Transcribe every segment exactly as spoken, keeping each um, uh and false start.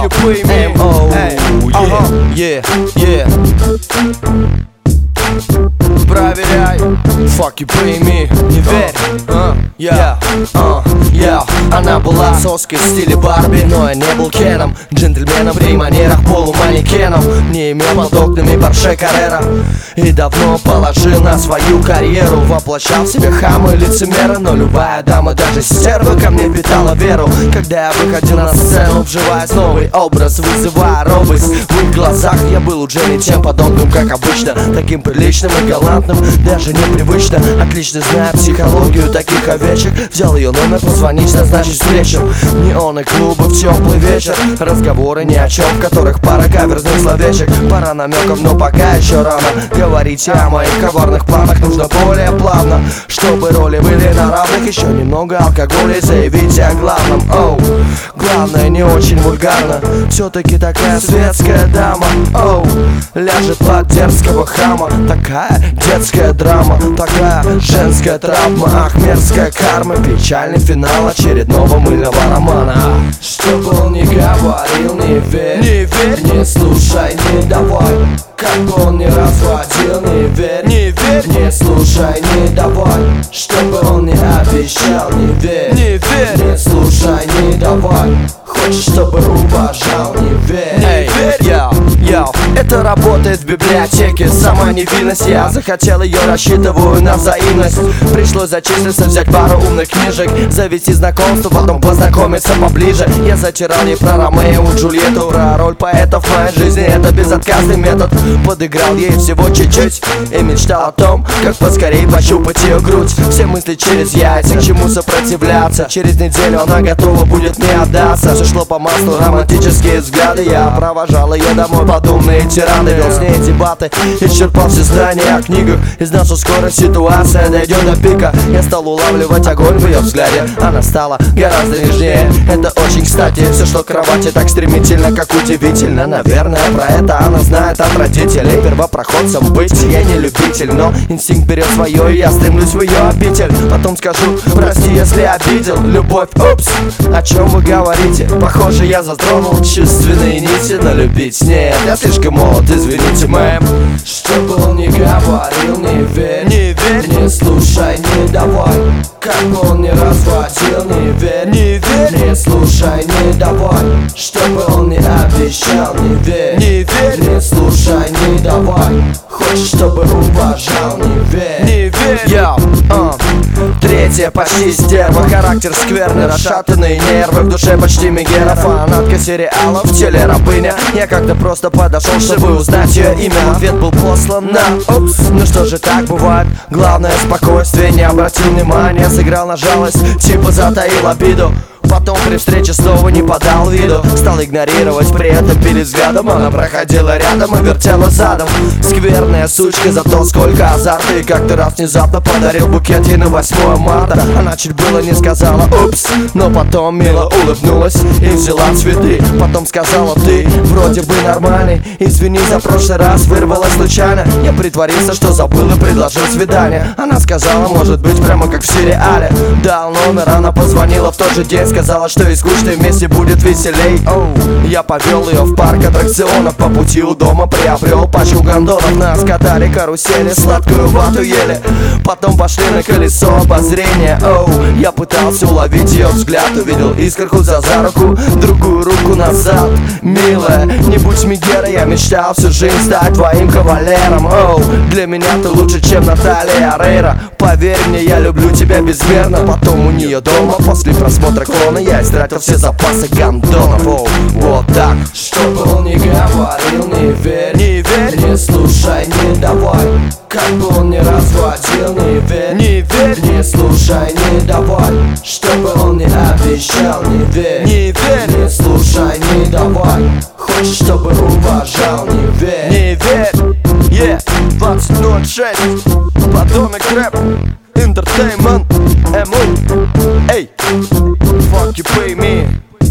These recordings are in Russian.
you pay me? эм о, yeah, yeah, yeah. Проверяй, fuck you pay me. Не верь, uh, yeah, uh, yeah. Она была соской в стиле Барби, но я не был Кеном, джентльменом при манерах, полуманекеном. Не имел под окнами Порше Каррера и давно положил на свою карьеру. Воплощал в себе хама и лицемера, но любая дама, даже стерва, ко мне питала веру. Когда я выходил на сцену, вживаясь в новый образ, вызывая робость в их глазах, я был уже не тем подонком, как обычно, таким приличным и галантным, даже непривычно. Отлично зная психологию таких овечек, взял ее номер, позвонить, назначить встречу. Неоны клубы в теплый вечер, разговоры ни о чем, в которых пара каверзных словечек. Пара намеков, но пока еще рано говорить о моих коварных планах. Нужно более плавно, чтобы роли были на равных. Еще немного алкоголя и заявить о главном. Оу, главное не очень вульгарно, все-таки такая светская дама. Оу, ляжет под дерзкого хама. Такая детская драма, такая женская травма. Ах, мерзкая карма, печальный финал очередного мыльного романа. Что бы он ни говорил, не верь, не верь, не слушай, не давай. Как бы он ни разводил, не верь, не верь, не слушай, не давай. Что бы он ни обещал, не верь, не верь, не слушай, не давай. Хочешь, чтобы уважал, не верь, не верь. Йоу, йоу, это работает в библиотеке. Сама невинность, я захотел ее, рассчитываю на взаимность. Пришлось зачислиться, взять пару умных книжек, завести знакомство, потом познакомиться поближе. Я затирал ей про Ромео и Джульетту, про роль поэтов в моей жизни, это безотказный метод. Подыграл ей всего чуть-чуть и мечтал о том, как поскорее пощупать ее грудь. Все мысли через яйца, к чему сопротивляться. Через неделю она готова будет мне отдаться. Все шло по маслу, романтические взгляды. Я провожал ее домой под умные тирады, вел с ней дебаты, исчерпал все знания о книгах и знал, что скоро ситуация дойдет до пика. Я стал улавливать огонь в ее взгляде, она стала гораздо нежнее. Это очень кстати, все шло к кровати так стремительно, как удивительно. Наверное, про это она знает от родителей. Первопроходцем быть я не любитель, но инстинкт берет свое, и я стремлюсь в ее обитель. Потом скажу, прости, если обидел. Любовь, упс, о чем вы говорите? Похоже, я затронул чувственные нити, но любить нет, я слишком молод, извините, мэм. Что бы он ни говорил, не верь, не верь, не слушай, не давай. Как бы он ни разводил, не верь, не верь, не слушай, не давай. Что бы он ни обещал, не верь, не верь, не слушай, не давай. Хочешь, чтобы уважал, не верь, не верь. Йоу, uh. Третья почти стерва, характер скверный, расшатанные нервы, в душе почти Мегера. Фанатка сериалов, в теле рабыня. Я как-то просто подошел, чтобы узнать ее имя. Ответ был послан на упс. Ну что же, так бывает, главное спокойствие. Не обратил внимания, сыграл на жалость, типа затаил обиду. Потом при встрече снова не подал виду, стал игнорировать, при этом перед взглядом. Она проходила рядом и вертела задом. Скверная сучка, зато сколько азарта. И как-то раз внезапно подарил букет ей на восьмое марта. Она чуть было не сказала упс, но потом мило улыбнулась и взяла цветы. Потом сказала: ты вроде бы нормальный, извини, за прошлый раз вырвалась случайно. Я притворился, что забыл и предложил свидание. Она сказала, может быть, прямо как в сериале. Дал номер, она позвонила в тот же день, сказала, что и скучно вместе будет веселей. Оу, я повел ее в парк аттракционов, по пути у дома приобрел пачку гондонов. Нас катали карусели, сладкую вату ели, потом пошли на колесо обозрения. Оу, я пытался уловить ее взгляд, увидел искорку за за руку, другую руку назад. Милая, не будь Мегера, я мечтал всю жизнь стать твоим кавалером. Оу, для меня ты лучше, чем Наталья Орейро. Поверь мне, я люблю тебя безмерно. Потом у нее дома, после просмотра клона, я истратил все запасы гондонов. Оу, вот так. Что бы он ни говорил, не верь, не верь, не слушай, не давай. Как бы он ни разводил, не верь, не верь, не слушай, не давай. Что бы он ни обещал, не верь, не верь, не слушай, не давай. Хочешь, чтобы уважал, не верь, не верь. Yeah, двадцать ноль шесть, подонок рэп, Entertainment, эм о. Эй, fuck you pay me.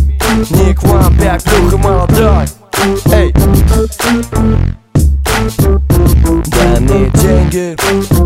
Ник Ван, пять плюх и молодой. Эй, дай мне деньги.